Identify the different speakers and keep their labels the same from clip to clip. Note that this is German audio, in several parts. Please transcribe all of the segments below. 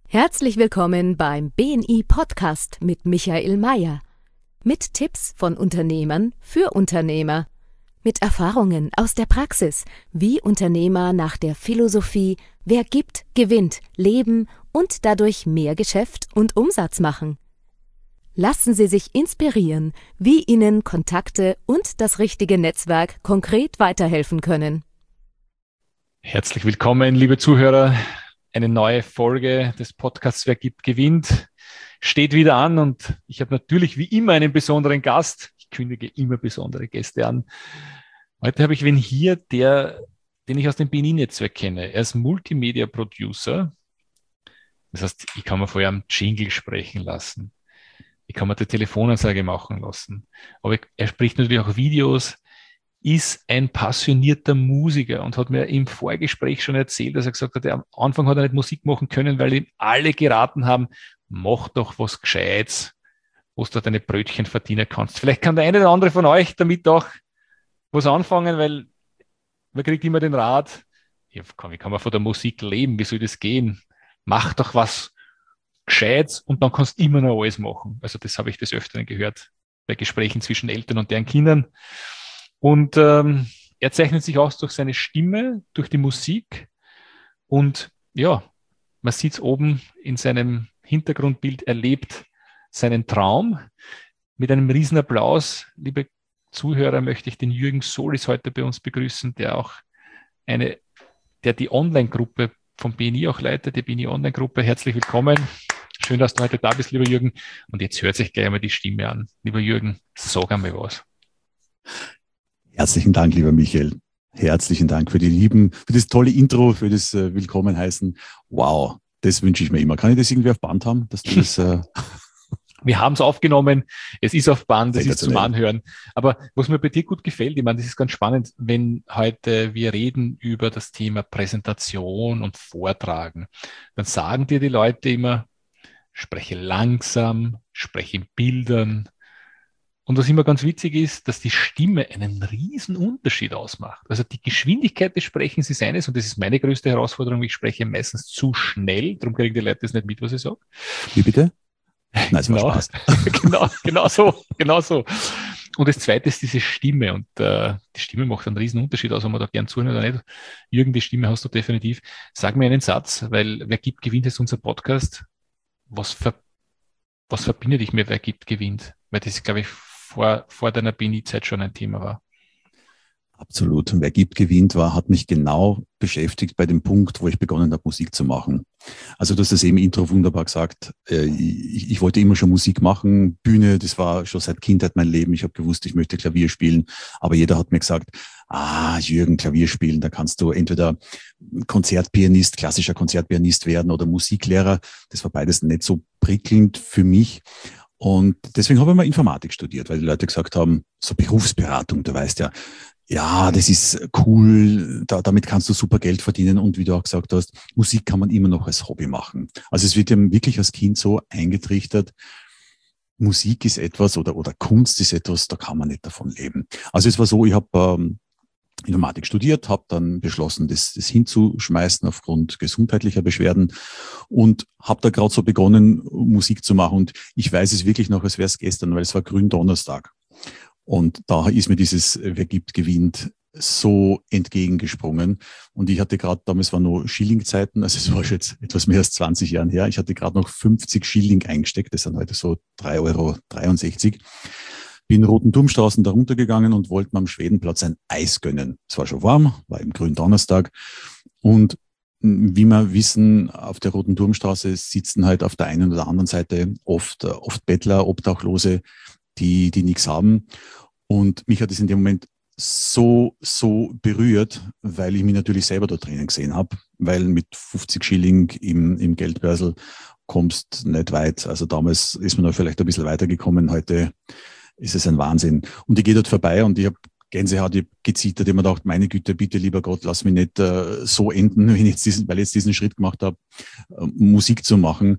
Speaker 1: Herzlich willkommen beim BNI Podcast mit Michael Mayer. Mit Tipps von Unternehmern für Unternehmer. Mit Erfahrungen aus der Praxis, wie Unternehmer nach der Philosophie „Wer gibt, gewinnt" leben und dadurch mehr Geschäft und Umsatz machen. Lassen Sie sich inspirieren, wie Ihnen Kontakte und das richtige Netzwerk konkret weiterhelfen können.
Speaker 2: Herzlich willkommen, liebe Zuhörer. Eine neue Folge des Podcasts „Wer gibt, gewinnt" steht wieder an und ich habe natürlich wie immer einen besonderen Gast. Ich kündige immer besondere Gäste an. Heute habe ich wen hier, den ich aus dem BNI-Netzwerk kenne. Er ist Multimedia-Producer. Das heißt, ich kann mir vorher am Jingle sprechen lassen. Ich kann mir die Telefonansage machen lassen. Aber er spricht natürlich auch Videos, ist ein passionierter Musiker und hat mir im Vorgespräch schon erzählt, dass er gesagt hat, am Anfang hat er nicht Musik machen können, weil ihm alle geraten haben, mach doch was Gescheites, wo du deine Brötchen verdienen kannst. Vielleicht kann der eine oder andere von euch damit auch was anfangen, weil man kriegt immer den Rat, wie kann man von der Musik leben, wie soll das gehen? Mach doch was Gescheites und dann kannst du immer noch alles machen. Also das habe ich des Öfteren gehört bei Gesprächen zwischen Eltern und deren Kindern. Und er zeichnet sich aus durch seine Stimme, durch die Musik. Und ja, man sieht es oben in seinem Hintergrundbild, er lebt seinen Traum. Mit einem riesen Applaus, liebe Zuhörer, möchte ich den Jürgen Solis heute bei uns begrüßen, der die Online-Gruppe vom BNI auch leitet, die BNI Online-Gruppe. Herzlich willkommen. Schön, dass du heute da bist, lieber Jürgen. Und jetzt hört sich gleich einmal die Stimme an. Lieber Jürgen, sag einmal was.
Speaker 3: Herzlichen Dank, lieber Michael. Herzlichen Dank für das tolle Intro, für das Willkommen heißen. Wow, das wünsche ich mir immer. Kann ich das irgendwie auf Band haben, dass du das?
Speaker 2: Wir haben es aufgenommen. Es ist auf Band, es ist zum Anhören. Aber was mir bei dir gut gefällt, ich meine, das ist ganz spannend, wenn heute wir reden über das Thema Präsentation und Vortragen, dann sagen dir die Leute immer, spreche langsam, spreche in Bildern. Und was immer ganz witzig ist, dass die Stimme einen riesen Unterschied ausmacht. Also die Geschwindigkeit des Sprechens ist eines, und das ist meine größte Herausforderung, ich spreche meistens zu schnell, darum kriegen die Leute das nicht mit, was ich sage.
Speaker 3: Wie bitte? Nein, es war Spaß.
Speaker 2: Genau so. Und das Zweite ist diese Stimme, und die Stimme macht einen riesen Unterschied aus, ob man da gern zuhört oder nicht. Jürgen, die Stimme hast du definitiv. Sag mir einen Satz, weil Wer gibt, gewinnt ist unser Podcast. Was verbindet dich mit Wer gibt, gewinnt? Weil das, glaube ich, vor deiner BNI-Zeit schon ein Thema war.
Speaker 3: Absolut. Und Wer gibt, gewinnt hat mich genau beschäftigt bei dem Punkt, wo ich begonnen habe, Musik zu machen. Also du hast das eben im Intro wunderbar gesagt. Ich wollte immer schon Musik machen. Bühne, das war schon seit Kindheit mein Leben. Ich habe gewusst, ich möchte Klavier spielen. Aber jeder hat mir gesagt, Jürgen, Klavier spielen, da kannst du entweder Konzertpianist, klassischer Konzertpianist werden oder Musiklehrer. Das war beides nicht so prickelnd für mich. Und deswegen habe ich mal Informatik studiert, weil die Leute gesagt haben, so Berufsberatung, du weißt ja, das ist cool, damit kannst du super Geld verdienen und wie du auch gesagt hast, Musik kann man immer noch als Hobby machen. Also es wird ja wirklich als Kind so eingetrichtert, Musik ist etwas oder Kunst ist etwas, da kann man nicht davon leben. Also es war so, ich habe Informatik studiert, habe dann beschlossen, das hinzuschmeißen aufgrund gesundheitlicher Beschwerden und habe da gerade so begonnen, Musik zu machen. Und ich weiß es wirklich noch, als wäre es gestern, weil es war Gründonnerstag. Und da ist mir dieses Wer gibt, gewinnt so entgegengesprungen. Und ich hatte gerade, damals waren noch Schilling-Zeiten, also es war schon jetzt etwas mehr als 20 Jahren her, ich hatte gerade noch 50 Schilling eingesteckt, das sind heute so 3,63 €. Bin Roten Turmstraßen da runtergegangen und wollte mir am Schwedenplatz ein Eis gönnen. Es war schon warm, war im Gründonnerstag. Und wie wir wissen, auf der Roten Turmstraße sitzen halt auf der einen oder anderen Seite oft Bettler, Obdachlose, die nichts haben. Und mich hat es in dem Moment so berührt, weil ich mich natürlich selber dort drinnen gesehen habe, weil mit 50 Schilling im Geldbörsel kommst nicht weit. Also damals ist man da vielleicht ein bisschen weitergekommen, heute ist es ein Wahnsinn. Und ich gehe dort vorbei und ich habe Gänsehaut, ich habe gezittert, ich habe mir gedacht, meine Güte, bitte, lieber Gott, lass mich nicht so enden, weil ich jetzt diesen Schritt gemacht habe, Musik zu machen.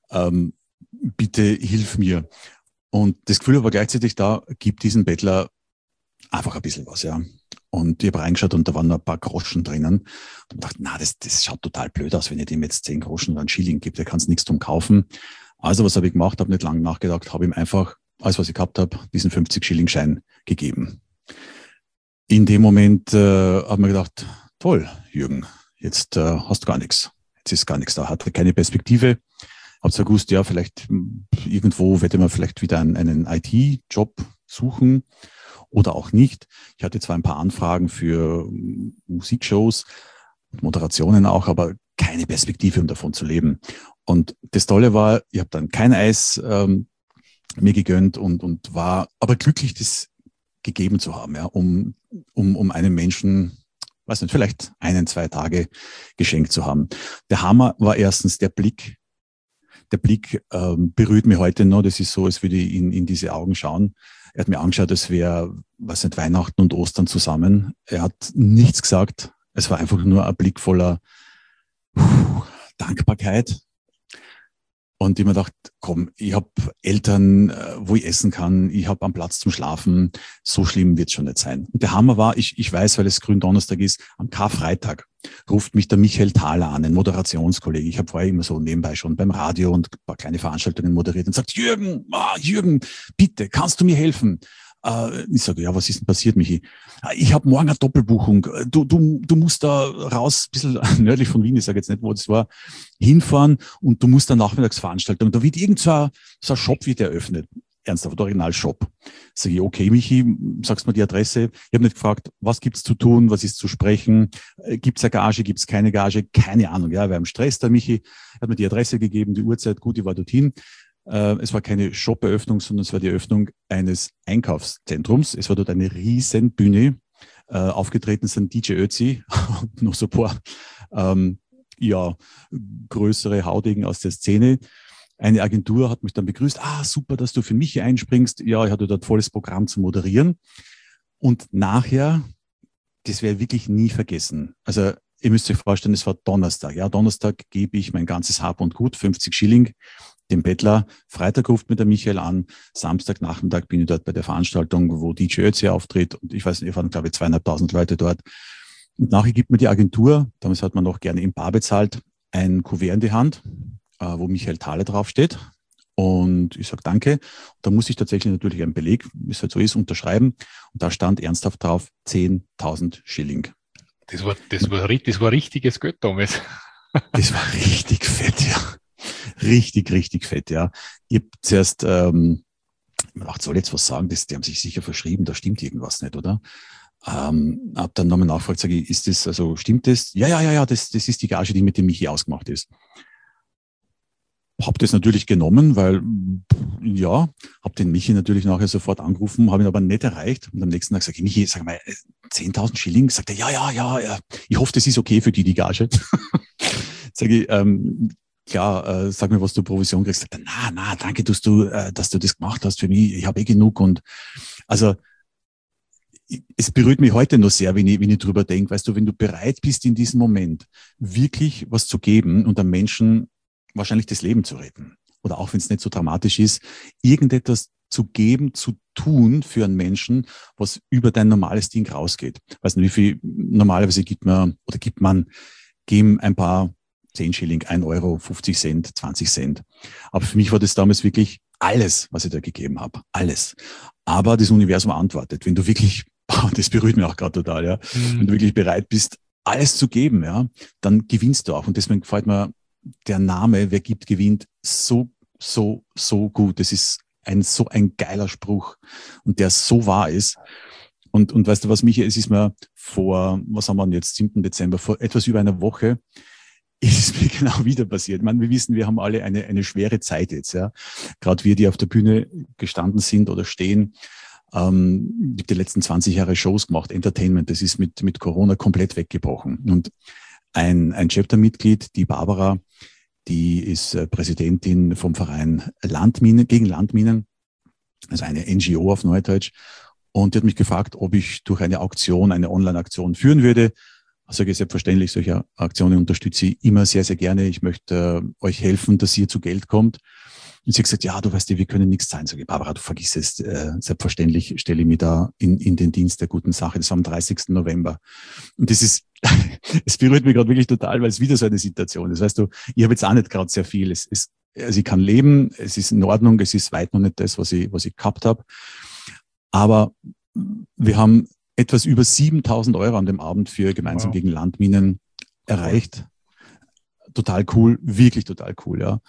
Speaker 3: Bitte hilf mir. Und das Gefühl war gleichzeitig da, gib diesen Bettler einfach ein bisschen was, ja. Und ich habe reingeschaut und da waren nur ein paar Groschen drinnen. Und dachte, das schaut total blöd aus, wenn ich dem jetzt 10 Groschen oder einen Schilling gebe, der kann nichts drum kaufen. Also was habe ich gemacht, habe nicht lange nachgedacht, habe ihm einfach alles, was ich gehabt habe, diesen 50-Schilling-Schein gegeben. In dem Moment habe ich mir gedacht, toll, Jürgen, jetzt hast du gar nichts. Jetzt ist gar nichts da, hatte keine Perspektive. Habe zwar gewusst, ja, vielleicht irgendwo werde man vielleicht wieder einen IT-Job suchen oder auch nicht. Ich hatte zwar ein paar Anfragen für Musikshows, Moderationen auch, aber keine Perspektive, um davon zu leben. Und das Tolle war, ich habe dann kein Eis mir gegönnt und war aber glücklich, das gegeben zu haben, ja, um einem Menschen, weiß nicht, vielleicht 1-2 Tage geschenkt zu haben. Der Hammer war erstens der Blick. Der Blick berührt mich heute noch. Das ist so, als würde ich in diese Augen schauen. Er hat mir angeschaut, als wäre, weiß nicht, Weihnachten und Ostern zusammen. Er hat nichts gesagt. Es war einfach nur ein Blick voller Dankbarkeit. Und ich mir gedacht, komm, ich habe Eltern, wo ich essen kann, ich habe einen Platz zum Schlafen, so schlimm wird es schon nicht sein. Und der Hammer war, ich weiß, weil es Gründonnerstag ist, am Karfreitag ruft mich der Michael Thaler an, ein Moderationskollege. Ich habe vorher immer so nebenbei schon beim Radio und ein paar kleine Veranstaltungen moderiert und sagt, Jürgen, bitte, kannst du mir helfen? Ich sage, ja, was ist denn passiert, Michi? Ich habe morgen eine Doppelbuchung. Du musst da raus, ein bisschen nördlich von Wien, ich sage jetzt nicht, wo das war, hinfahren und du musst eine Nachmittagsveranstaltung. Da wird so ein Shop wird eröffnet. Ernsthaft, Original-Shop. Sage ich, okay, Michi, sagst mir die Adresse. Ich habe nicht gefragt, was gibt's zu tun, was ist zu sprechen, gibt's eine Gage, gibt's keine Gage, keine Ahnung. Ja, wir haben Stress, der Michi hat mir die Adresse gegeben, die Uhrzeit, gut, ich war dorthin. Es war keine Shop-Eröffnung, sondern es war die Eröffnung eines Einkaufszentrums. Es war dort eine riesen Bühne. Aufgetreten sind DJ Ötzi und noch so ein paar größere Haudegen aus der Szene. Eine Agentur hat mich dann begrüßt. Super, dass du für mich hier einspringst. Ja, ich hatte dort volles Programm zu moderieren. Und nachher, das werde ich wirklich nie vergessen. Also ihr müsst euch vorstellen, es war Donnerstag. Ja, Donnerstag gebe ich mein ganzes Hab und Gut, 50 Schilling, dem Bettler. Freitag ruft mir der Michael an. Samstagnachmittag bin ich dort bei der Veranstaltung, wo DJ Ötzi auftritt. Und ich weiß nicht, waren, glaube ich, 2.500 Leute dort. Und nachher gibt mir die Agentur, damals hat man noch gerne im Bar bezahlt, ein Kuvert in die Hand, wo Michael Thaler draufsteht. Und ich sage danke. Da muss ich tatsächlich natürlich einen Beleg, wie es halt so ist, unterschreiben. Und da stand ernsthaft drauf 10.000 Schilling.
Speaker 2: Das war richtiges Geld damals.
Speaker 3: Das war richtig fett, ja. Richtig, richtig fett, ja. Ich habe zuerst, ich dachte, soll ich jetzt was sagen? Die haben sich sicher verschrieben, da stimmt irgendwas nicht, oder? Hab dann nochmal nachgefragt, sage ich, ist das, also stimmt das? Ja, das ist die Gage, die mit dem Michi ausgemacht ist. Hab das natürlich genommen, weil, ja, hab den Michi natürlich nachher sofort angerufen, habe ihn aber nicht erreicht. Und am nächsten Tag sage ich, Michi, sag mal, 10.000 Schilling? Sagt er, ja, ich hoffe, das ist okay für die Gage. Sage ich, klar, sag mir, was du Provision kriegst. Sagt er, na, danke, dass du das gemacht hast für mich. Ich habe genug. Und also es berührt mich heute noch sehr, wenn ich drüber denke. Weißt du, wenn du bereit bist, in diesem Moment wirklich was zu geben und einem Menschen wahrscheinlich das Leben zu retten. Oder auch wenn es nicht so dramatisch ist, irgendetwas zu geben, zu tun für einen Menschen, was über dein normales Ding rausgeht. Weißt du, wie viel normalerweise geben ein paar 10 Schilling, 1 Euro, 50 Cent, 20 Cent. Aber für mich war das damals wirklich alles, was ich da gegeben habe. Alles. Aber das Universum antwortet. Wenn du wirklich, das berührt mich auch gerade total, ja, wenn du wirklich bereit bist, alles zu geben, ja, dann gewinnst du auch. Und deswegen gefällt mir der Name, wer gibt, gewinnt, so gut. Das ist so ein geiler Spruch und der so wahr ist. Und weißt du was, Michi, es ist mir was haben wir denn jetzt, 7. Dezember, vor etwas über einer Woche, ist es mir genau wieder passiert. Ich meine, wir wissen, wir haben alle eine schwere Zeit jetzt, ja. Gerade wir, die auf der Bühne gestanden sind oder stehen. Ich habe die letzten 20 Jahre Shows gemacht, Entertainment, das ist mit Corona komplett weggebrochen. Und ein Chapter-Mitglied, die Barbara, die ist Präsidentin vom Verein gegen Landminen, also eine NGO auf Neudeutsch. Und die hat mich gefragt, ob ich durch eine Online-Aktion führen würde. Ich sage, selbstverständlich, solche Aktionen unterstütze ich immer sehr, sehr gerne. Ich möchte euch helfen, dass ihr zu Geld kommt. Und sie hat gesagt, ja, du weißt ja, wir können nichts zahlen. Sag ich, Barbara, du vergiss es. Selbstverständlich stelle ich mich da in den Dienst der guten Sache. Das war am 30. November. Und das ist, es berührt mich gerade wirklich total, weil es wieder so eine Situation ist. Weißt du, ich habe jetzt auch nicht gerade sehr viel. Also ich kann leben, es ist in Ordnung, es ist weit noch nicht das, was ich gehabt habe. Aber wir haben etwas über 7.000 Euro an dem Abend für Gemeinsam gegen Landminen erreicht. Total cool, wirklich total cool, ja.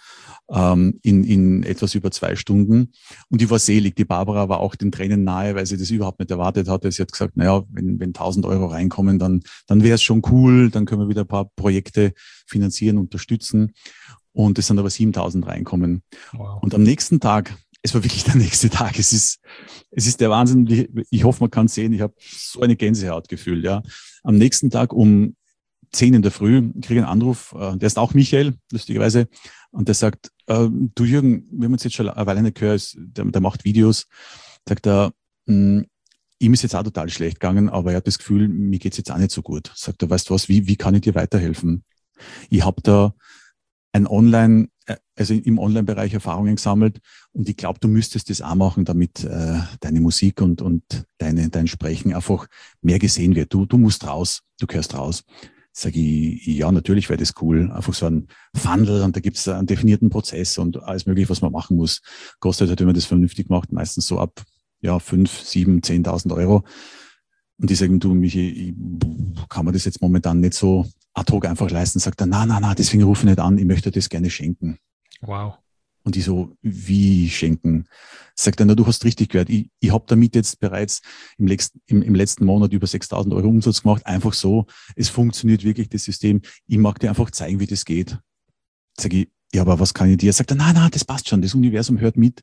Speaker 3: In etwas über 2 Stunden. Und ich war selig. Die Barbara war auch den Tränen nahe, weil sie das überhaupt nicht erwartet hatte. Sie hat gesagt, naja, wenn 1.000 Euro reinkommen, dann wäre es schon cool. Dann können wir wieder ein paar Projekte finanzieren, unterstützen. Und es sind aber 7.000 reinkommen. Wow. Und am nächsten Tag, es war wirklich der nächste Tag. Es ist der Wahnsinn. Ich hoffe, man kann es sehen. Ich habe so eine Gänsehaut gefühlt, ja. Am nächsten Tag um 10 in der Früh kriege ich einen Anruf, der ist auch Michael, lustigerweise, und der sagt, du Jürgen, wir haben uns jetzt schon eine Weile nicht gehört, der macht Videos, sagt er, ihm ist jetzt auch total schlecht gegangen, aber er hat das Gefühl, mir geht's jetzt auch nicht so gut. Sagt er, weißt du was, wie kann ich dir weiterhelfen? Ich habe da im Online-Bereich Erfahrungen gesammelt und ich glaube, du müsstest das auch machen, damit deine Musik und dein Sprechen einfach mehr gesehen wird. Du musst raus, du gehörst raus. Sage ich, ja, natürlich wäre das cool. Einfach so ein Funnel und da gibt es einen definierten Prozess und alles mögliche, was man machen muss. Kostet halt, wenn man das vernünftig macht, meistens so ab 5, 7, 10.000 Euro. Und die sagen, du Michi, kann man das jetzt momentan nicht so ad hoc einfach leisten? Sagt er, na, deswegen rufe ich nicht an, ich möchte das gerne schenken.
Speaker 2: Wow.
Speaker 3: Und ich so, wie schenken? Sagt er, na, du hast richtig gehört. Ich habe damit jetzt bereits im letzten Monat über 6.000 Euro Umsatz gemacht. Einfach so. Es funktioniert wirklich, das System. Ich mag dir einfach zeigen, wie das geht. Sag ich, ja, aber was kann ich dir? Sagt er, na, das passt schon. Das Universum hört mit.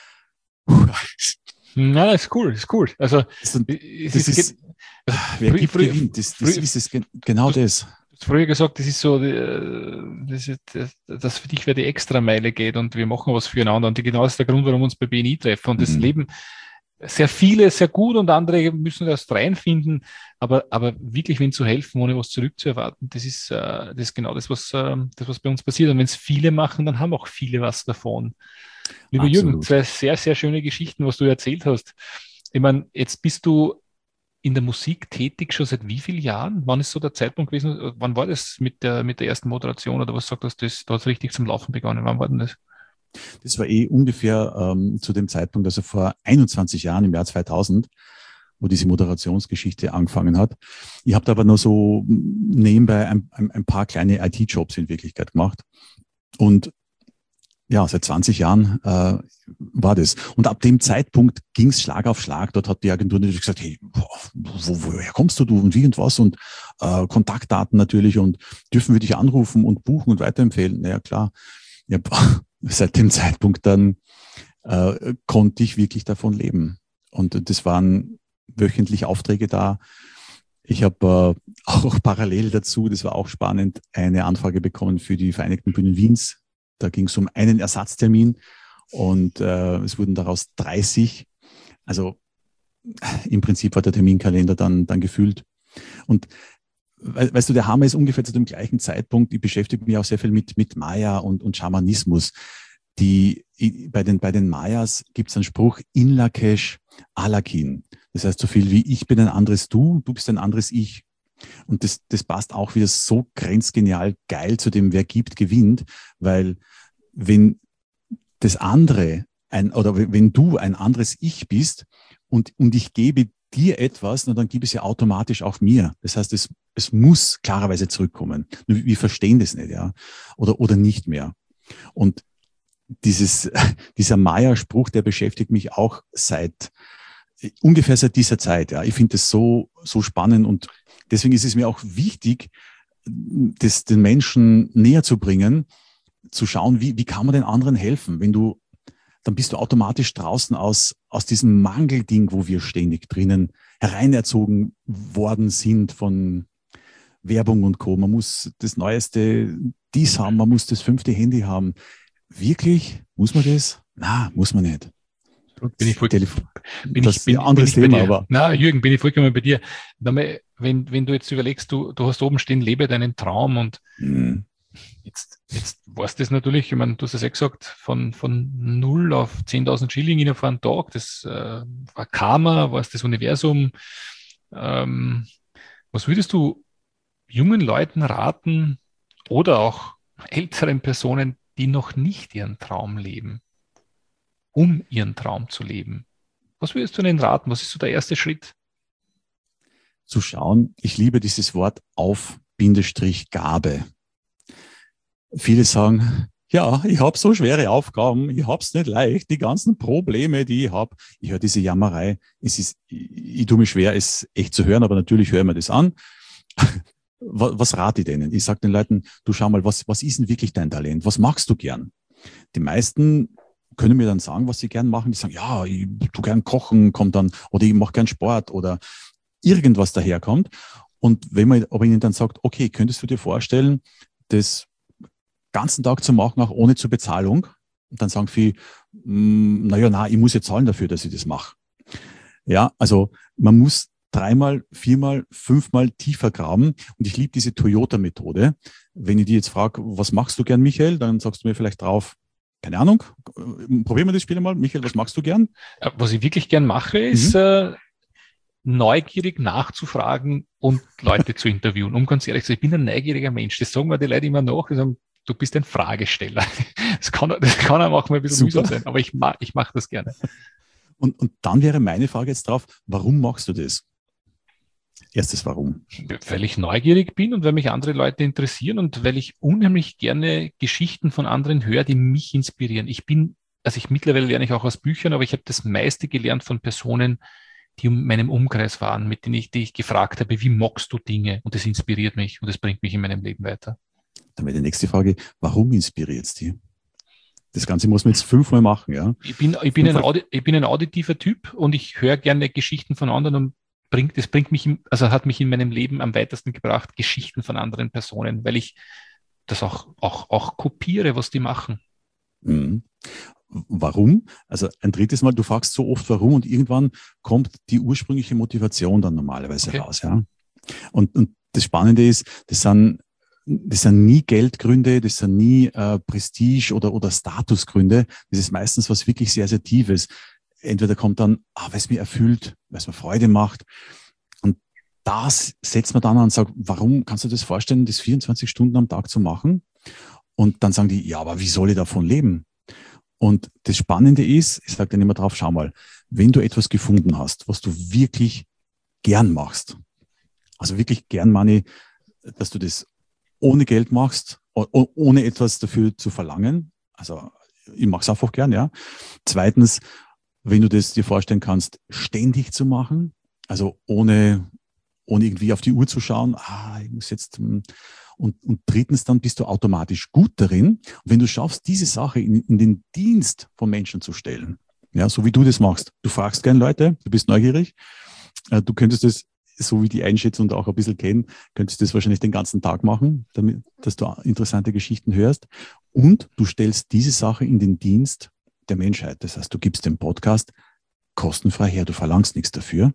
Speaker 2: Na, das ist cool, Also,
Speaker 3: wer gibt, gewinnt. Das ist genau das.
Speaker 2: Du hast früher gesagt, das ist so, dass für dich wer die Extrameile geht und wir machen was füreinander. Und genau das ist der Grund, warum wir uns bei BNI treffen. Und das Leben, sehr viele, sehr gut und andere müssen erst reinfinden. Aber wirklich, wen zu helfen, ohne was zurückzuerwarten, das ist genau das, was bei uns passiert. Und wenn es viele machen, dann haben auch viele was davon. Lieber Jürgen, 2 sehr, sehr schöne Geschichten, was du erzählt hast. Ich meine, jetzt bist du in der Musik tätig schon seit wie vielen Jahren? Wann ist so der Zeitpunkt gewesen? Wann war das mit der ersten Moderation oder was sagt das? Da hat es richtig zum Laufen begonnen. Wann war denn das?
Speaker 3: Das war ungefähr zu dem Zeitpunkt, also vor 21 Jahren, im Jahr 2000, wo diese Moderationsgeschichte angefangen hat. Ich habe da aber nur so nebenbei ein paar kleine IT-Jobs in Wirklichkeit gemacht. Und ja, seit 20 Jahren war das. Und ab dem Zeitpunkt ging es Schlag auf Schlag. Dort hat die Agentur natürlich gesagt, hey, woher kommst du und wie und was? Und Kontaktdaten natürlich und dürfen wir dich anrufen und buchen und weiterempfehlen? Naja, klar. Ja, seit dem Zeitpunkt dann konnte ich wirklich davon leben. Und das waren wöchentlich Aufträge da. Ich habe auch parallel dazu, das war auch spannend, eine Anfrage bekommen für die Vereinigten Bühnen Wiens. Da ging es um einen Ersatztermin und es wurden daraus 30. Also im Prinzip war der Terminkalender dann gefüllt. Und weißt du, der Hammer ist ungefähr zu dem gleichen Zeitpunkt. Ich beschäftige mich auch sehr viel mit Maya und Schamanismus. Bei den Mayas gibt es einen Spruch, In Lakesh Alakin. Das heißt so viel wie ich bin ein anderes Du, du bist ein anderes Ich. Und das passt auch wieder so grenzgenial geil zu dem, wer gibt, gewinnt, weil wenn das andere wenn du ein anderes Ich bist und ich gebe dir etwas, dann gib es ja automatisch auch mir. Das heißt, es muss klarerweise zurückkommen. Wir verstehen das nicht, ja, oder nicht mehr. Und dieser Maya-Spruch, der beschäftigt mich auch ungefähr seit dieser Zeit. Ja, ich finde das so spannend und deswegen ist es mir auch wichtig, das den Menschen näher zu bringen, zu schauen, wie kann man den anderen helfen. Dann bist du automatisch draußen aus diesem Mangelding, wo wir ständig drinnen hereinerzogen worden sind von Werbung und Co. Man muss das Neueste dies haben, man muss das 5. Handy haben. Wirklich? Muss man das? Na, muss man nicht.
Speaker 2: Bin ich vollkommen bei dir. Wenn du jetzt überlegst, du hast oben stehen, lebe deinen Traum und Jetzt war es das natürlich, ich meine, du hast es ja gesagt, von 0 auf 10.000 Schilling innerhalb von einem Tag, das war Karma, war es das Universum. Ähm, Was würdest du jungen Leuten raten oder auch älteren Personen, die noch nicht ihren Traum leben, um ihren Traum zu leben? Was würdest du ihnen raten? Was ist so der erste Schritt?
Speaker 3: Zu schauen, ich liebe dieses Wort Auf-Gabe. Viele sagen, ja, ich habe so schwere Aufgaben, ich habe es nicht leicht, die ganzen Probleme, die ich habe. Ich höre diese Jammerei. Ich tue mich schwer, es echt zu hören, aber natürlich höre ich mir das an. Was rate ich denen? Ich sage den Leuten, du schau mal, was ist denn wirklich dein Talent? Was magst du gern? Die meisten können mir dann sagen, was sie gern machen. Die sagen, ja, ich tue gern kochen, kommt dann, oder ich mache gern Sport oder irgendwas daherkommt. Und wenn man aber ihnen dann sagt, okay, könntest du dir vorstellen, das ganzen Tag zu machen, auch ohne zur Bezahlung? Und dann sagen viele, naja, ich muss jetzt zahlen dafür, dass ich das mache. Ja, also man muss 3-mal, 4-mal, 5-mal tiefer graben. Und ich liebe diese Toyota-Methode. Wenn ich die jetzt frage, was machst du gern, Michael? Dann sagst du mir vielleicht drauf, keine Ahnung, probieren wir das Spiel mal. Michael, was magst du gern?
Speaker 2: Was ich wirklich gern mache, ist neugierig nachzufragen und Leute zu interviewen. Um ganz ehrlich zu sein, ich bin ein neugieriger Mensch. Das sagen mir die Leute immer nach. Die sagen, du bist ein Fragesteller. Das kann einem auch mal ein bisschen mühsam sein, aber ich mache das gerne.
Speaker 3: Und dann wäre meine Frage jetzt drauf, warum machst du das? Erstes Warum?
Speaker 2: Weil ich neugierig bin und weil mich andere Leute interessieren und weil ich unheimlich gerne Geschichten von anderen höre, die mich inspirieren. Mittlerweile lerne ich auch aus Büchern, aber ich habe das meiste gelernt von Personen, die in meinem Umkreis waren, mit denen die ich gefragt habe, wie magst du Dinge? Und das inspiriert mich und das bringt mich in meinem Leben weiter.
Speaker 3: Dann wäre die nächste Frage, warum inspiriert es dich? Das Ganze muss man jetzt 5-mal machen, ja?
Speaker 2: Ich bin ein auditiver Typ und ich höre gerne Geschichten von anderen und hat mich in meinem Leben am weitesten gebracht, Geschichten von anderen Personen, weil ich das auch kopiere, was die machen.
Speaker 3: Mhm. Warum? Also ein drittes Mal, du fragst so oft warum und irgendwann kommt die ursprüngliche Motivation dann normalerweise raus, ja? Und das Spannende ist, das sind nie Geldgründe, das sind nie Prestige- oder Statusgründe. Das ist meistens was wirklich sehr, sehr Tiefes. Entweder kommt dann, weil es mir erfüllt, weil es mir Freude macht. Und das setzt man dann an und sagt, warum kannst du das vorstellen, das 24 Stunden am Tag zu machen? Und dann sagen die, ja, aber wie soll ich davon leben? Und das Spannende ist, ich sage dann immer drauf, schau mal, wenn du etwas gefunden hast, was du wirklich gern machst, also wirklich gern meine, dass du das ohne Geld machst, ohne etwas dafür zu verlangen. Also ich mache es einfach gern, ja. Zweitens, wenn du das dir vorstellen kannst, ständig zu machen, also ohne irgendwie auf die Uhr zu schauen, ich muss jetzt, und drittens, dann bist du automatisch gut darin. Und wenn du schaffst, diese Sache in den Dienst von Menschen zu stellen, ja, so wie du das machst, du fragst gern Leute, du bist neugierig, du könntest das, so wie die einschätzen und auch ein bisschen kennen, könntest du das wahrscheinlich den ganzen Tag machen, damit, dass du interessante Geschichten hörst. Und du stellst diese Sache in den Dienst der Menschheit. Das heißt, du gibst den Podcast kostenfrei her, du verlangst nichts dafür.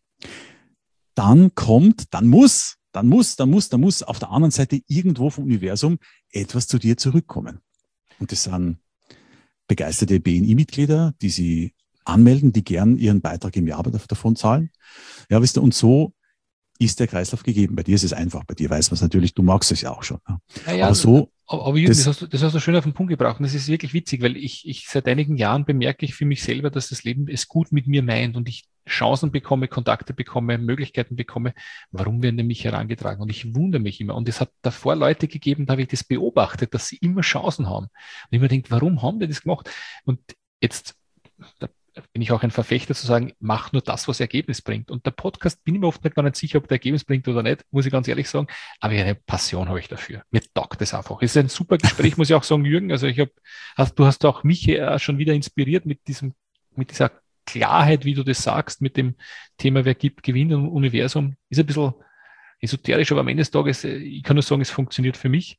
Speaker 3: Dann muss auf der anderen Seite irgendwo vom Universum etwas zu dir zurückkommen. Und das sind begeisterte BNI-Mitglieder, die sie anmelden, die gern ihren Beitrag im Jahr davon zahlen. Ja, wisst ihr, und so ist der Kreislauf gegeben. Bei dir ist es einfach. Bei dir weiß man es natürlich, du magst es ja auch schon.
Speaker 2: Ja, aber Jürgen, das hast du schön auf den Punkt gebracht. Und das ist wirklich witzig, weil ich seit einigen Jahren bemerke ich für mich selber, dass das Leben es gut mit mir meint und ich Chancen bekomme, Kontakte bekomme, Möglichkeiten bekomme. Warum werden die mich herangetragen? Und ich wundere mich immer. Und es hat davor Leute gegeben, da habe ich das beobachtet, dass sie immer Chancen haben. Und ich mir denke, warum haben die das gemacht? Und jetzt, da bin ich auch ein Verfechter zu sagen, mach nur das, was Ergebnis bringt. Und der Podcast bin ich mir oft gar nicht sicher, ob der Ergebnis bringt oder nicht, muss ich ganz ehrlich sagen. Aber eine Passion habe ich dafür. Mir taugt das einfach. Es ist ein super Gespräch, muss ich auch sagen, Jürgen. Also du hast auch mich schon wieder inspiriert mit dieser Klarheit, wie du das sagst, mit dem Thema, wer gibt, gewinnt im Universum. Ist ein bisschen esoterisch, aber am Ende des Tages, ich kann nur sagen, es funktioniert für mich.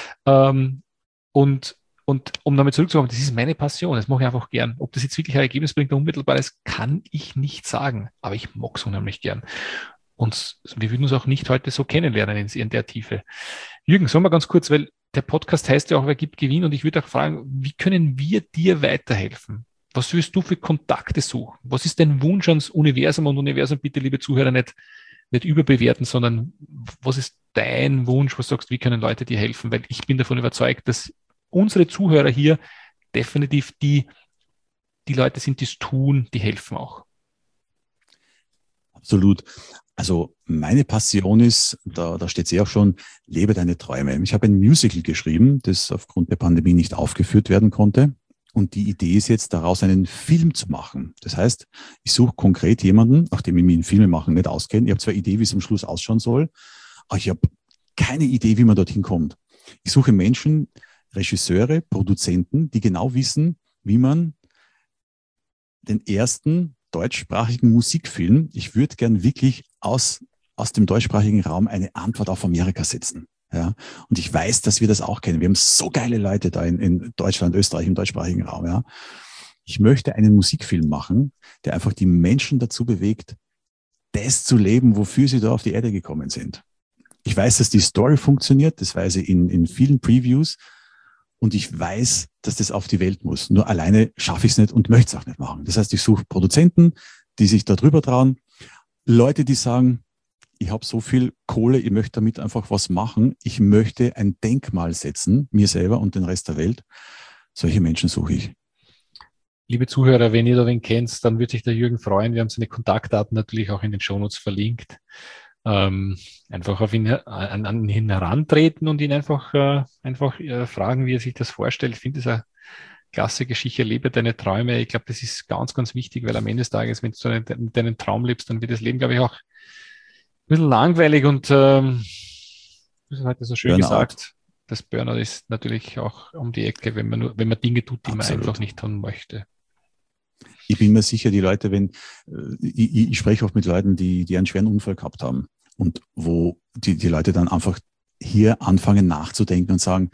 Speaker 2: Und um damit zurückzukommen, das ist meine Passion, das mache ich einfach gern. Ob das jetzt wirklich ein Ergebnis bringt, ein unmittelbares, kann ich nicht sagen, aber ich mag es unheimlich gern. und wir würden uns auch nicht heute so kennenlernen in der Tiefe. Jürgen, sagen wir ganz kurz, weil der Podcast heißt ja auch, wer gibt, gewinnt. Und ich würde auch fragen, wie können wir dir weiterhelfen? Was willst du für Kontakte suchen? Was ist dein Wunsch ans Universum? Und Universum bitte, liebe Zuhörer, nicht überbewerten, sondern was ist dein Wunsch, was du sagst, wie können Leute dir helfen? Weil ich bin davon überzeugt, dass unsere Zuhörer hier definitiv die Leute sind, die es tun, die helfen auch.
Speaker 3: Absolut. Also meine Passion ist, da steht es ja auch schon, lebe deine Träume. Ich habe ein Musical geschrieben, das aufgrund der Pandemie nicht aufgeführt werden konnte. Und die Idee ist jetzt, daraus einen Film zu machen. Das heißt, ich suche konkret jemanden, nachdem ich mich in Filme machen nicht auskenne. Ich habe zwar eine Idee, wie es am Schluss ausschauen soll, aber ich habe keine Idee, wie man dorthin kommt. Ich suche Menschen, Regisseure, Produzenten, die genau wissen, wie man den ersten deutschsprachigen Musikfilm, ich würde gern wirklich aus dem deutschsprachigen Raum eine Antwort auf Amerika setzen. Ja, und ich weiß, dass wir das auch kennen. Wir haben so geile Leute da in Deutschland, Österreich, im deutschsprachigen Raum. Ja. Ich möchte einen Musikfilm machen, der einfach die Menschen dazu bewegt, das zu leben, wofür sie da auf die Erde gekommen sind. Ich weiß, dass die Story funktioniert, das weiß ich in vielen Previews. Und ich weiß, dass das auf die Welt muss. Nur alleine schaffe ich es nicht und möchte es auch nicht machen. Das heißt, ich suche Produzenten, die sich da drüber trauen, Leute, die sagen, ich habe so viel Kohle, ich möchte damit einfach was machen. Ich möchte ein Denkmal setzen, mir selber und den Rest der Welt. Solche Menschen suche ich.
Speaker 2: Liebe Zuhörer, wenn ihr da wen kennt, dann würde sich der Jürgen freuen. Wir haben seine Kontaktdaten natürlich auch in den Shownotes verlinkt. Einfach an ihn herantreten und ihn einfach fragen, wie er sich das vorstellt. Ich finde das eine klasse Geschichte. Lebe deine Träume. Ich glaube, das ist ganz, ganz wichtig, weil am Ende des Tages, wenn du deinen Traum lebst, dann wird das Leben, glaube ich, auch ein bisschen langweilig und das ist heute so schön
Speaker 3: Burnout.
Speaker 2: gesagt. Das Burnout ist natürlich auch um die Ecke, wenn man Dinge tut, die man einfach nicht tun möchte.
Speaker 3: Ich bin mir sicher, die Leute, ich spreche oft mit Leuten, die einen schweren Unfall gehabt haben und wo die Leute dann einfach hier anfangen nachzudenken und sagen,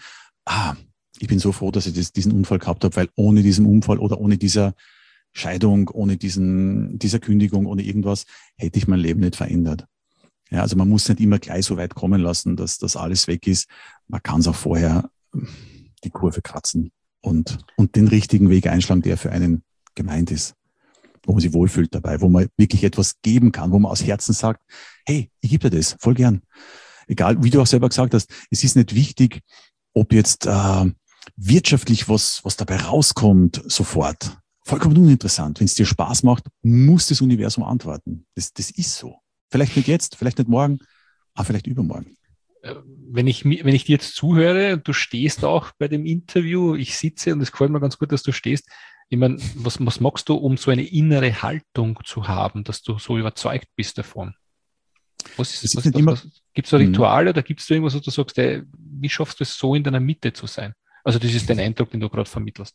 Speaker 3: ich bin so froh, dass ich diesen Unfall gehabt habe, weil ohne diesen Unfall oder ohne dieser Scheidung, ohne dieser Kündigung, ohne irgendwas, hätte ich mein Leben nicht verändert. Ja, also man muss nicht immer gleich so weit kommen lassen, dass das alles weg ist. Man kann es auch vorher die Kurve kratzen und den richtigen Weg einschlagen, der für einen gemeint ist, wo man sich wohlfühlt dabei, wo man wirklich etwas geben kann, wo man aus Herzen sagt, hey, ich gebe dir das, voll gern. Egal, wie du auch selber gesagt hast, es ist nicht wichtig, ob jetzt wirtschaftlich was dabei rauskommt sofort. Vollkommen uninteressant. Wenn es dir Spaß macht, muss das Universum antworten. Das ist so. Vielleicht nicht jetzt, vielleicht nicht morgen, aber vielleicht übermorgen.
Speaker 2: Wenn ich dir jetzt zuhöre und du stehst auch bei dem Interview, ich sitze und es gefällt mir ganz gut, dass du stehst. Ich meine, was magst du, um so eine innere Haltung zu haben, dass du so überzeugt bist davon? Gibt es da Rituale oder gibt es da irgendwas, wo du sagst, wie schaffst du es so in deiner Mitte zu sein? Also das ist dein Eindruck, den du gerade vermittelst.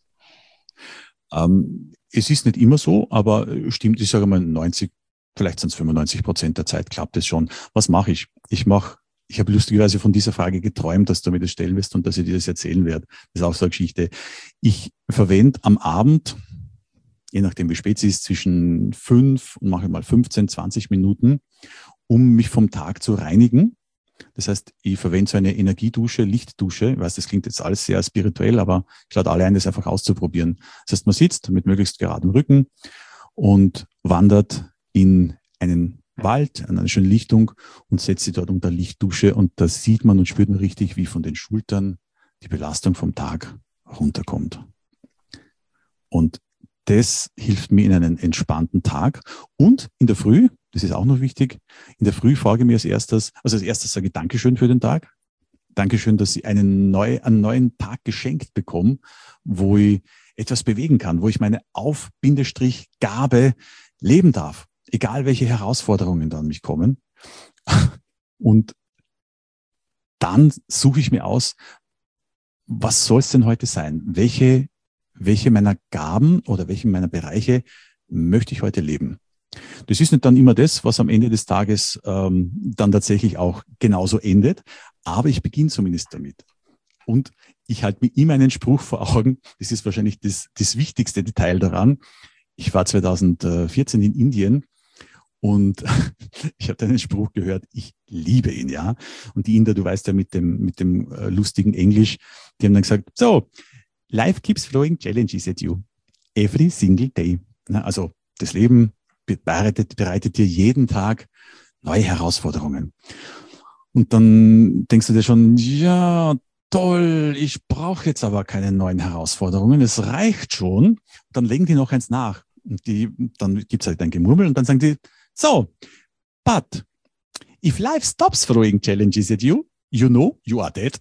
Speaker 3: Es ist nicht immer so, aber stimmt, ich sage mal 90, vielleicht sind es 95% der Zeit klappt es schon. Was mache ich? Ich habe lustigerweise von dieser Frage geträumt, dass du mir das stellen wirst und dass ich dir das erzählen werde. Das ist auch so eine Geschichte. Ich verwende am Abend, je nachdem wie spät es ist, zwischen 5 und mache mal 15, 20 Minuten, um mich vom Tag zu reinigen. Das heißt, ich verwende so eine Energiedusche, Lichtdusche. Ich weiß, das klingt jetzt alles sehr spirituell, aber ich lade alle ein, das einfach auszuprobieren. Das heißt, man sitzt mit möglichst geradem Rücken und wandert in einen Wald, an einer schönen Lichtung und setzt sich dort unter Lichtdusche und da sieht man und spürt man richtig, wie von den Schultern die Belastung vom Tag runterkommt. Und das hilft mir in einen entspannten Tag. Und in der Früh, das ist auch noch wichtig, in der Früh frage ich mir als erstes sage ich Dankeschön für den Tag. Dankeschön, dass ich einen neuen Tag geschenkt bekomme, wo ich etwas bewegen kann, wo ich meine Gabe leben darf. Egal, welche Herausforderungen da an mich kommen. Und dann suche ich mir aus, was soll es denn heute sein? Welche meiner Gaben oder welche meiner Bereiche möchte ich heute leben? Das ist nicht dann immer das, was am Ende des Tages dann tatsächlich auch genauso endet, aber ich beginne zumindest damit. Und ich halte mir immer einen Spruch vor Augen, das ist wahrscheinlich das wichtigste Detail daran. Ich war 2014 in Indien Und ich habe einen Spruch gehört, ich liebe ihn, ja. Und die Inder, du weißt ja, mit dem lustigen Englisch, die haben dann gesagt, so, life keeps throwing challenges at you every single day. Also das Leben bereitet dir jeden Tag neue Herausforderungen. Und dann denkst du dir schon, ja, toll, ich brauche jetzt aber keine neuen Herausforderungen, es reicht schon. Dann legen die noch eins nach. Und dann gibt es halt ein Gemurmel und dann sagen die, so, but if life stops throwing challenges at you, you know you are dead.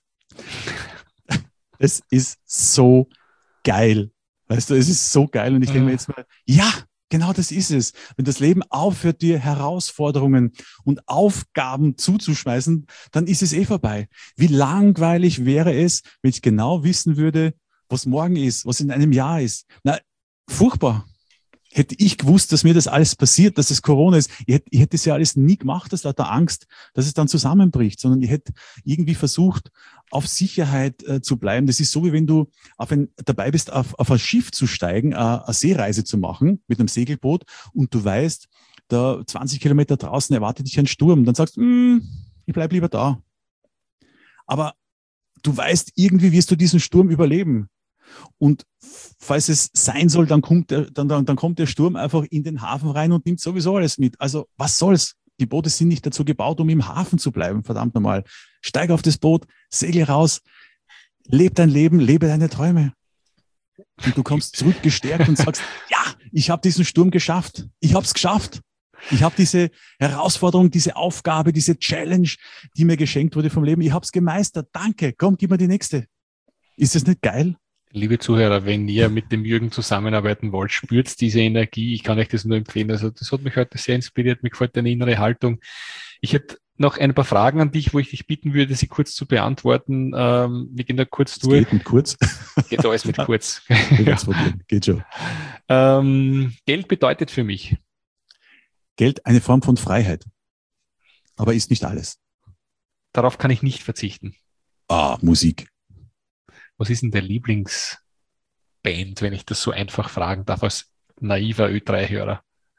Speaker 3: Es ist so geil. Weißt du, es ist so geil. Und ich denke mir jetzt mal, ja, genau das ist es. Wenn das Leben aufhört, dir Herausforderungen und Aufgaben zuzuschmeißen, dann ist es eh vorbei. Wie langweilig wäre es, wenn ich genau wissen würde, was morgen ist, was in einem Jahr ist. Na, furchtbar. Hätte ich gewusst, dass mir das alles passiert, dass es Corona ist, ich hätte das ja alles nie gemacht, aus lauter Angst, dass es dann zusammenbricht, sondern ich hätte irgendwie versucht, auf Sicherheit zu bleiben. Das ist so, wie wenn du dabei bist, auf ein Schiff zu steigen, eine Seereise zu machen mit einem Segelboot und du weißt, da 20 Kilometer draußen erwartet dich ein Sturm. Dann sagst du, ich bleib lieber da. Aber du weißt, irgendwie wirst du diesen Sturm überleben. Und falls es sein soll, dann kommt der Sturm einfach in den Hafen rein und nimmt sowieso alles mit. Also was soll's? Die Boote sind nicht dazu gebaut, um im Hafen zu bleiben, verdammt nochmal. Steig auf das Boot, segel raus, leb dein Leben, lebe deine Träume. Und du kommst zurück gestärkt und sagst, ja, ich habe diesen Sturm geschafft. Ich habe es geschafft. Ich habe diese Herausforderung, diese Aufgabe, diese Challenge, die mir geschenkt wurde vom Leben. Ich habe es gemeistert. Danke. Komm, gib mir die nächste. Ist das nicht geil?
Speaker 2: Liebe Zuhörer, wenn ihr mit dem Jürgen zusammenarbeiten wollt, spürt diese Energie. Ich kann euch das nur empfehlen. Also das hat mich heute sehr inspiriert. Mir gefällt deine innere Haltung. Ich hätte noch ein paar Fragen an dich, wo ich dich bitten würde, sie kurz zu beantworten. Wir gehen da kurz durch.
Speaker 3: Geht mit kurz?
Speaker 2: Geht alles mit kurz.
Speaker 3: Geht schon.
Speaker 2: Geld bedeutet für mich?
Speaker 3: Geld eine Form von Freiheit. Aber ist nicht alles.
Speaker 2: Darauf kann ich nicht verzichten.
Speaker 3: Musik.
Speaker 2: Was ist denn der Lieblingsband, wenn ich das so einfach fragen darf, als naiver Ö3-Hörer?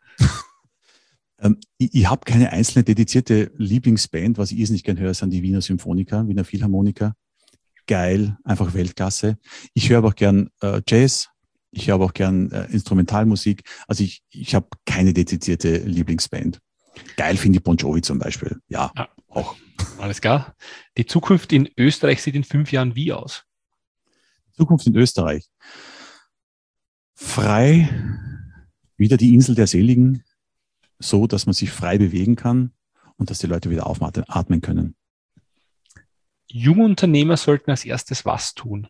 Speaker 3: Ich habe keine einzelne dedizierte Lieblingsband. Was ich irrsinnig gern höre, sind die Wiener Symphoniker, Wiener Philharmoniker. Geil, einfach Weltklasse. Ich höre aber auch gern Jazz. Ich höre aber auch gern Instrumentalmusik. Also ich habe keine dedizierte Lieblingsband. Geil finde ich Bon Jovi zum Beispiel. Ja, auch.
Speaker 2: Alles klar. Die Zukunft in Österreich sieht in 5 Jahren wie aus?
Speaker 3: Zukunft in Österreich. Frei, wieder die Insel der Seligen, so, dass man sich frei bewegen kann und dass die Leute wieder aufatmen können.
Speaker 2: Junge Unternehmer sollten als erstes was tun?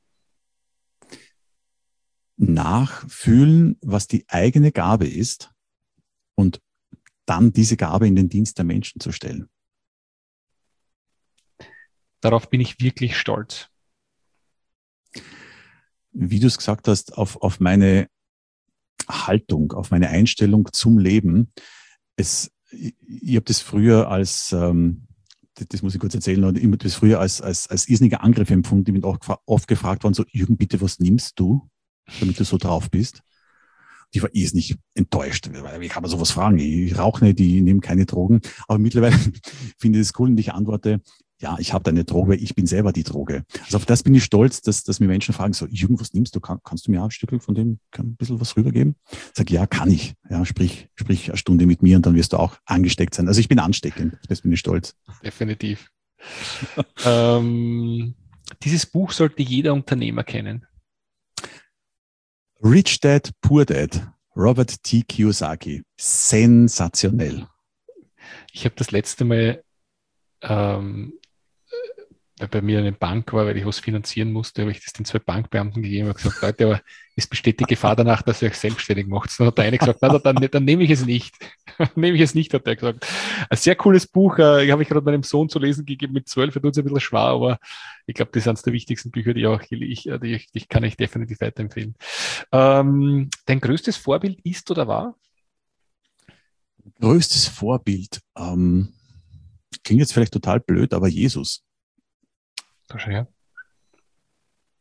Speaker 3: Nachfühlen, was die eigene Gabe ist und dann diese Gabe in den Dienst der Menschen zu stellen.
Speaker 2: Darauf bin ich wirklich stolz.
Speaker 3: Wie du es gesagt hast, auf meine Haltung, auf meine Einstellung zum Leben. Ich habe das früher als, das muss ich kurz erzählen, ich habe das früher als irrsinniger Angriff empfunden. Ich bin auch oft gefragt worden, so, Jürgen, bitte, was nimmst du, damit du so drauf bist? Ich war irrsinnig enttäuscht. Wie kann man sowas fragen? Ich rauche nicht, ich nehme keine Drogen. Aber mittlerweile finde ich es cool und ich antworte, ja, ich habe da eine Droge, ich bin selber die Droge. Also auf das bin ich stolz, dass mir Menschen fragen, so, Jürgen, was nimmst du? Kannst du mir ein Stück von dem ein bisschen was rübergeben? Ich sage, ja, kann ich. Ja, sprich eine Stunde mit mir und dann wirst du auch angesteckt sein. Also ich bin ansteckend, auf das bin ich stolz.
Speaker 2: Definitiv. Dieses Buch sollte jeder Unternehmer kennen.
Speaker 3: Rich Dad, Poor Dad, Robert T. Kiyosaki. Sensationell.
Speaker 2: Ich habe das letzte Mal weil bei mir eine Bank war, weil ich was finanzieren musste, habe ich das den 2 Bankbeamten gegeben und gesagt, Leute, aber es besteht die Gefahr danach, dass ihr euch selbstständig macht. Dann hat der eine gesagt, na, dann nehme ich es nicht. Nehme ich es nicht, hat er gesagt. Ein sehr cooles Buch, habe ich gerade meinem Sohn zu lesen gegeben mit 12, er tut es ein bisschen schwer, aber ich glaube, das ist eines der wichtigsten Bücher, die kann ich definitiv weiterempfehlen. Dein größtes Vorbild ist oder war?
Speaker 3: Größtes Vorbild, klingt jetzt vielleicht total blöd, aber Jesus.
Speaker 2: Ja.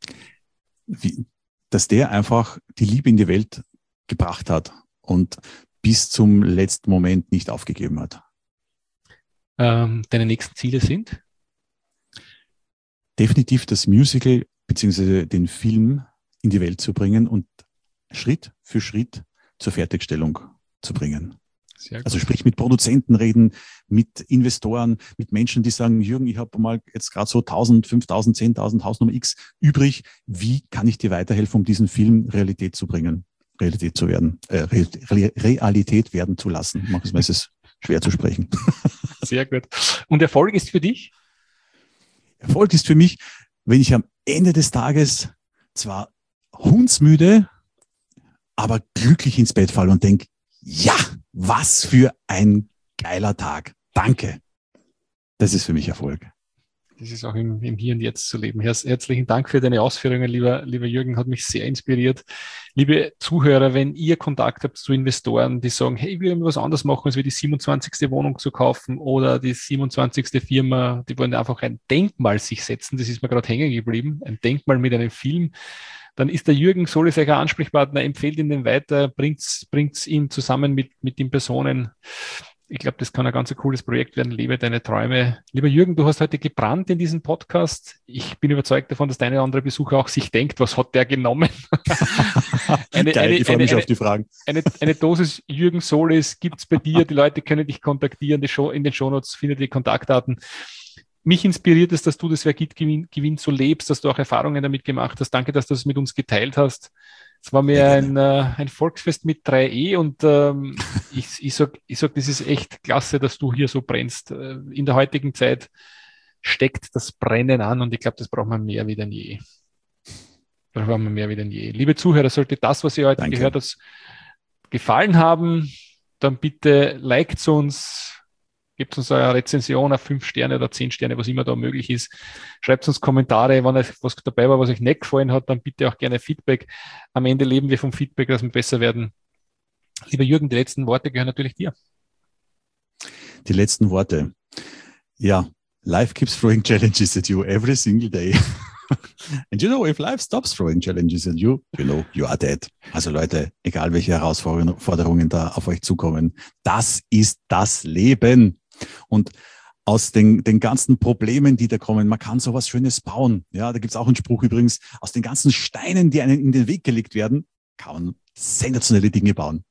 Speaker 3: Dass der einfach die Liebe in die Welt gebracht hat und bis zum letzten Moment nicht aufgegeben hat.
Speaker 2: Deine nächsten Ziele sind?
Speaker 3: Definitiv das Musical bzw. den Film in die Welt zu bringen und Schritt für Schritt zur Fertigstellung zu bringen.
Speaker 2: Sehr gut.
Speaker 3: Also sprich mit Produzenten reden, mit Investoren, mit Menschen, die sagen, Jürgen, ich habe mal jetzt gerade so 1.000, 5.000, 10.000, Hausnummer X übrig. Wie kann ich dir weiterhelfen, um diesen Film Realität zu bringen, Realität zu werden, Realität werden zu lassen? Manchmal ist es schwer zu sprechen.
Speaker 2: Sehr gut. Und Erfolg ist für dich?
Speaker 3: Erfolg ist für mich, wenn ich am Ende des Tages zwar hundsmüde, aber glücklich ins Bett falle und denke, ja, was für ein geiler Tag. Danke. Das ist für mich Erfolg.
Speaker 2: Das ist auch im Hier und Jetzt zu leben. Herzlichen Dank für deine Ausführungen, lieber Jürgen, hat mich sehr inspiriert. Liebe Zuhörer, wenn ihr Kontakt habt zu Investoren, die sagen, hey, wir wollen was anderes machen, als wir die 27. Wohnung zu kaufen oder die 27. Firma, die wollen einfach ein Denkmal sich setzen, das ist mir gerade hängen geblieben, ein Denkmal mit einem Film, dann ist der Jürgen Solis euer Ansprechpartner, empfehlt ihn den weiter, bringt's ihn zusammen mit den Personen. Ich glaube, das kann ein ganz cooles Projekt werden. Lebe deine Träume. Lieber Jürgen, du hast heute gebrannt in diesem Podcast. Ich bin überzeugt davon, dass der eine oder andere Besucher auch sich denkt, was hat der genommen?
Speaker 3: Ich freue mich auf die Fragen.
Speaker 2: Eine Dosis Jürgen Solis gibt's bei dir. Die Leute können dich kontaktieren. In den Shownotes findet ihr die Kontaktdaten. Mich inspiriert es, dass du das Wer gibt, gewinnt so lebst, dass du auch Erfahrungen damit gemacht hast. Danke, dass du das mit uns geteilt hast. Es war mir ein Volksfest mit 3E und ich sag, das ist echt klasse, dass du hier so brennst. In der heutigen Zeit steckt das Brennen an und ich glaube, das braucht man mehr wie denn je. Liebe Zuhörer, sollte das, was ihr heute gehört habt, gefallen haben, dann bitte liked uns, gebt uns eine Rezension auf 5 Sterne oder 10 Sterne, was immer da möglich ist. Schreibt uns Kommentare, wenn euch was dabei war, was euch nicht gefallen hat, dann bitte auch gerne Feedback. Am Ende leben wir vom Feedback, dass wir besser werden. Lieber Jürgen, die letzten Worte gehören natürlich dir.
Speaker 3: Die letzten Worte. Ja, life keeps throwing challenges at you every single day. And you know, if life stops throwing challenges at you, you know, you are dead. Also Leute, egal welche Herausforderungen da auf euch zukommen, das ist das Leben. Und aus den ganzen Problemen, die da kommen, man kann sowas Schönes bauen. Ja, da gibt es auch einen Spruch übrigens, aus den ganzen Steinen, die einem in den Weg gelegt werden, kann man sensationelle Dinge bauen.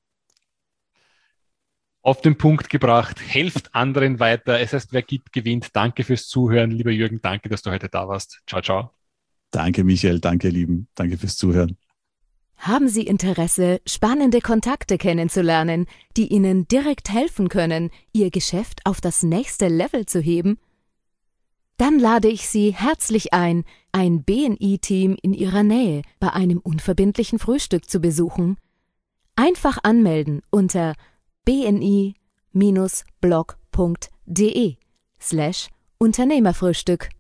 Speaker 2: Auf den Punkt gebracht, helft anderen weiter. Es heißt, wer gibt, gewinnt. Danke fürs Zuhören. Lieber Jürgen, danke, dass du heute da warst. Ciao, ciao.
Speaker 3: Danke, Michael. Danke, Lieben. Danke fürs Zuhören.
Speaker 1: Haben Sie Interesse, spannende Kontakte kennenzulernen, die Ihnen direkt helfen können, Ihr Geschäft auf das nächste Level zu heben? Dann lade ich Sie herzlich ein BNI-Team in Ihrer Nähe bei einem unverbindlichen Frühstück zu besuchen. Einfach anmelden unter bni-blog.de/Unternehmerfrühstück.